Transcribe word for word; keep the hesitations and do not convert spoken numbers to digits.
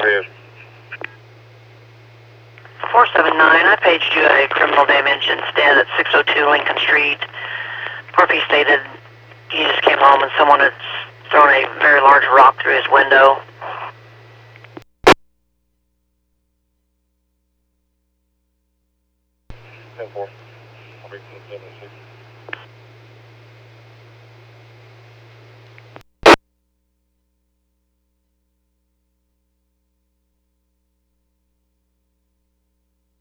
ahead. four seven nine, I paged you a criminal damage instead at six oh two Lincoln Street. Murphy stated he just came home and someone had thrown a very large rock through his window. ten four. I'll be seven six.